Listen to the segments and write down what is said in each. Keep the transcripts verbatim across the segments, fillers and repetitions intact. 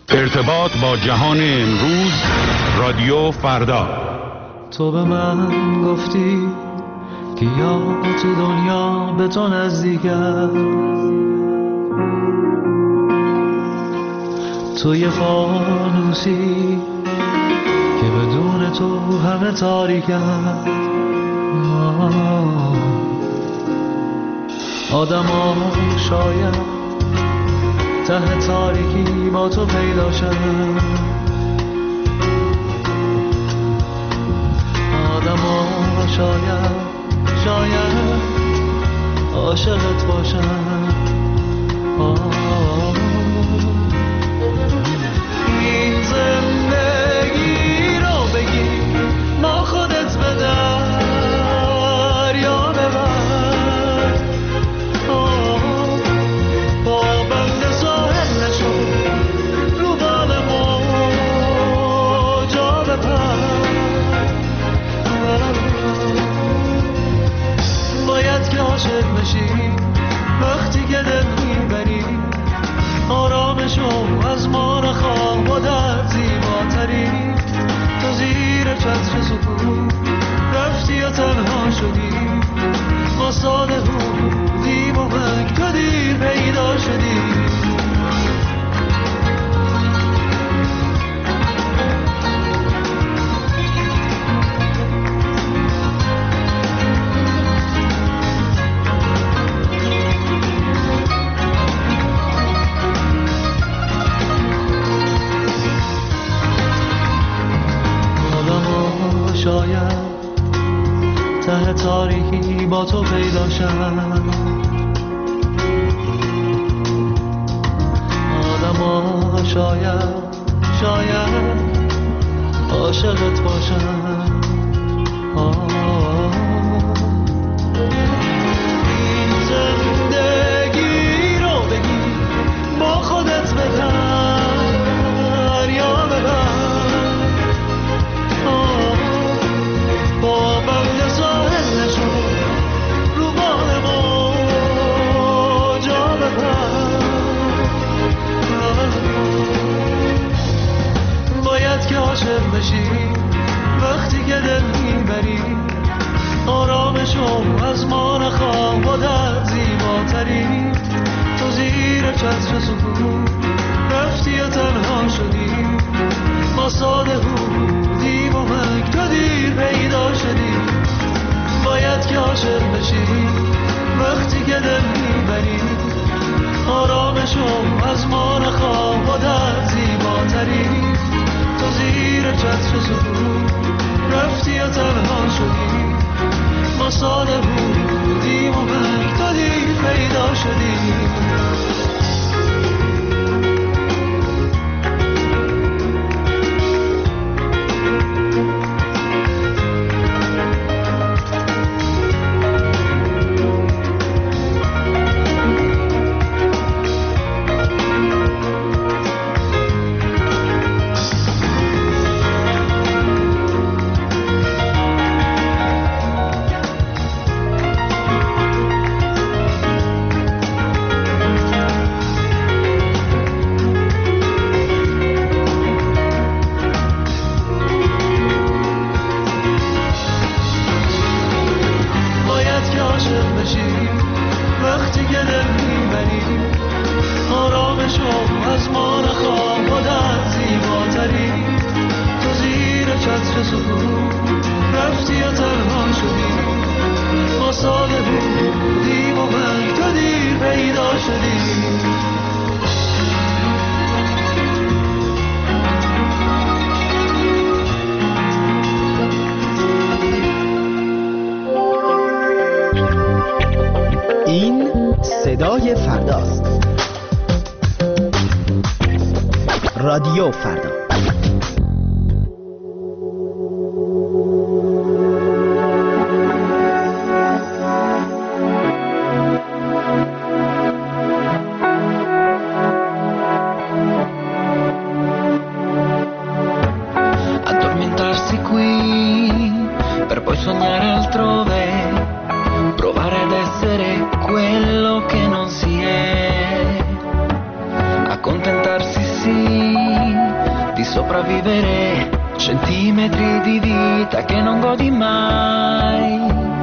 ارتباط با جهان امروز، رادیو فردا. تو به من گفتی که یا تو دنیا به تو نزدیکم، تو یه فانوسی که بدون تو همه تاریکم. آدم ها شاید ته تاریکی با تو پیدا شدن، آدم ها شاید شاید عاشقت باشن. این زندگی رو بگی ما خودت به دریا ببر، با بند ساحل نشو رو بال موجا بپر. باید که عاشق بشی وقتی که دل میبری، آرامشو از ما نخواه با در زیباتری. تو زیر چتر سکون رفتی و تنها شدی، ما ساده بودیم و مک تو دیر پیدا شدی. شاید ته تاریکی با تو پیدا شدن، آدم ها شاید شاید عاشقت باشن. این زندگی رو بگی با خودت به دریا ببر، با بند ساحل نشو رو بال موجا بپر. باید که عاشق بشی وقتی که دل میبری، آرامشو از ما نخواه با در زیباتری. تو زیر چتر سکون رفتی و تنها شدی، ما ساده بودیم و مک تو دیر پیدا شدی. باید که عاشق بشی وقتی که دل میبری، آرامشو از ما نخواه با در زیباتری. تو زیر چتر سکون رفتی و تنها شدی، ما ساده بودیم و مک تو دیر پیدا شدی. این صدای فرداست. رادیو فردا. Addormentarsi qui per poi sognare altrove, provare ad essere quello che non si è, accontentarsi sì sopravvivere centimetri di vita che non godi mai.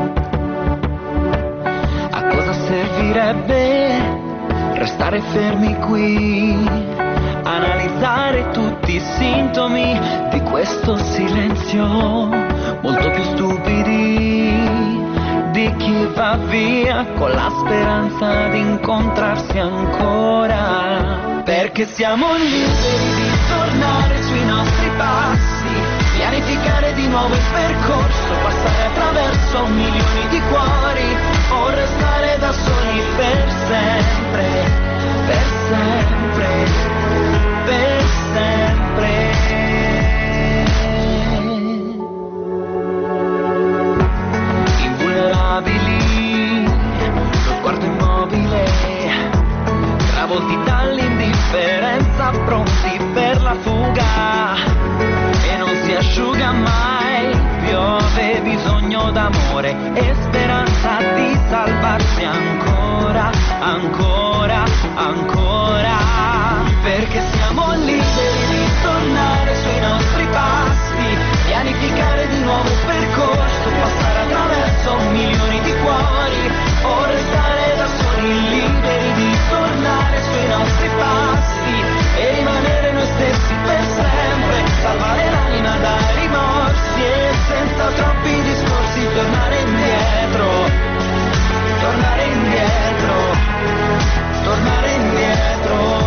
A cosa servirebbe restare fermi qui, analizzare tutti i sintomi di questo silenzio, molto più stupidi di chi va via con la speranza di incontrarsi ancora. Perché siamo liberi di tornare sui nostri passi, pianificare di nuovo il percorso, passare attraverso milioni di cuori, o restare da soli per sempre, per sempre, per sempre. Invulnerabili, lo sguardo immobile, travolti dall'indifferenza, pronti per la fuga, e non si asciuga mai, piove bisogno d'amore e speranza di salvarsi ancora, ancora, ancora. Perché siamo liberi di tornare sui nostri passi, pianificare di nuovo il percorso, passare attraverso milioni di cuori, o restare da soli, liberi di tornare sui nostri passi e rimanere noi stessi per sempre, salvare l'anima dai rimorsi e senza troppi discorsi tornare indietro, tornare indietro, tornare indietro.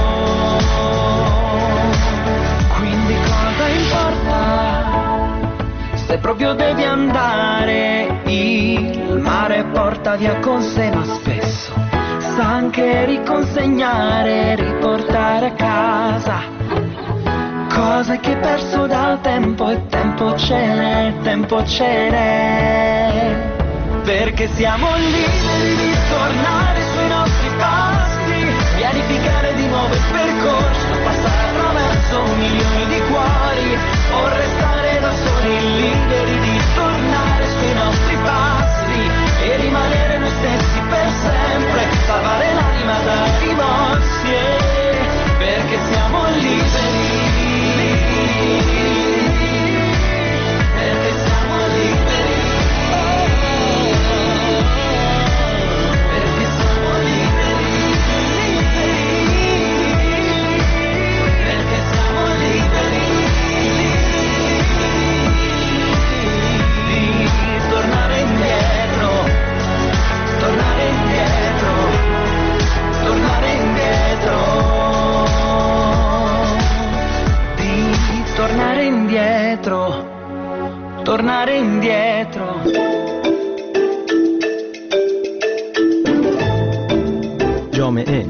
Quindi cosa importa se proprio devi andare? Il mare porta via con sé, ma spesso sa anche riconsegnare, riportare a casa cose che hai perso dal tempo, e tempo ce n'è, tempo ce n'è. Perché siamo liberi di tornare sui nostri passi, pianificare di nuovo il percorso, passare attraverso milioni di cuori, o restare da soli, liberi di tornare sui nostri passi e rimanere noi stessi per sempre, salvare l'anima dai rimorsi, perché siamo liberi, perché siamo liberi, perché siamo liberi, perché siamo liberi di tornare indietro, tornare indietro, tornare indietro, di tornare indietro, tornare indietro. جامعه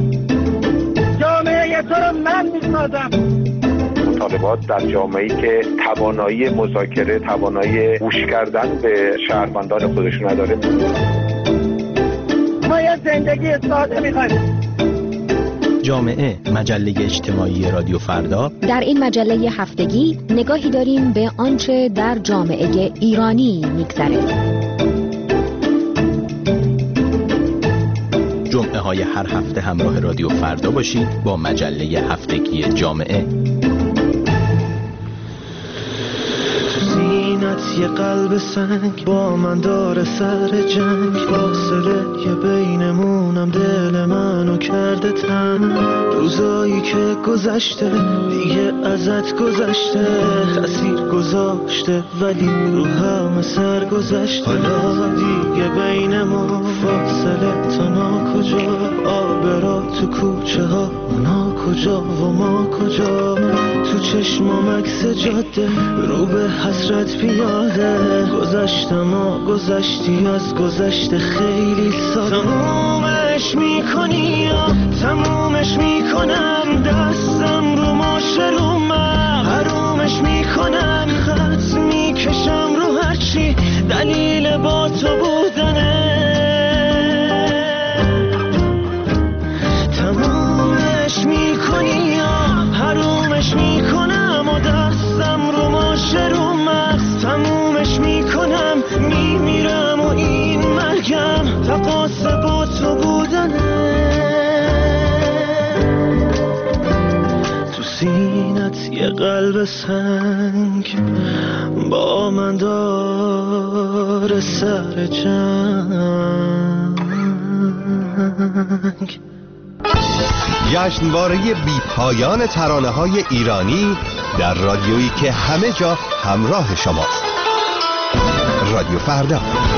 جامعه تو رو من میسازم. مطالبات در جامعه‌ای که توانایی مذاکره، توانایی گوش کردن به شهروندان خودش نداره. ما یه زندگی ساده می‌خوایم. جامعه، مجله اجتماعی رادیو فردا. در این مجله هفتگی نگاهی داریم به آنچه در جامعه ایرانی می‌گذره. جمعه های هر هفته همراه رادیو فردا باشید با مجله هفتگی جامعه. یه قلب سنگ با من داره سر جنگ، فاصله یه بینمونم دل منو کرده تنگ. روزایی که گذشته دیگه ازت گذشته، تأثیر گذاشته ولی رو همه سر گذشته. حالا دیگه بین ما فاصله تا نا کجا، آبرا تو کوچه ها اونا کجا و ما کجا. تو چشمام عکس جاده رو به حسرت پیاده، گذشتم و گذشتی از گذشته خیلی ساده. تمومش میکنی یا تمومش میکنم، دستم رو ماشلومم حرومش میکنم، خط میکشم رو هرچی دلیل با تو بودنه. تمومش میکنی یا حرومش میکنم و دستم رو ماشلومم، تمومش میکنم میمیرم و این مرگم تقاس با تو بودنه. تو سینت یه قلب سنگ با من داره سر جنگ. جشنواره بی پایان ترانه های ایرانی در رادیویی که همه جا همراه شماست. رادیو فردا.